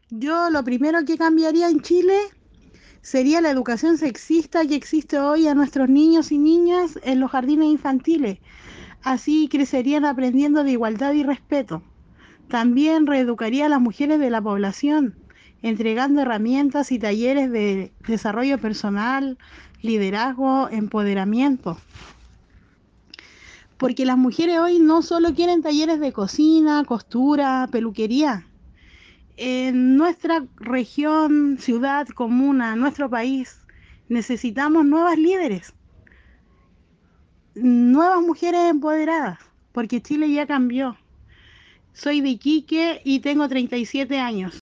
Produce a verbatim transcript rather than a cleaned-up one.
Yo lo primero que cambiaría en Chile sería la educación sexista que existe hoy a nuestros niños y niñas en los jardines infantiles. Así crecerían aprendiendo de igualdad y respeto. También reeducaría a las mujeres de la población, entregando herramientas y talleres de desarrollo personal, liderazgo, empoderamiento. Porque las mujeres hoy no solo quieren talleres de cocina, costura, peluquería. En nuestra región, ciudad, comuna, nuestro país, necesitamos nuevas líderes, nuevas mujeres empoderadas, porque Chile ya cambió. Soy de Iquique y tengo treinta y siete años.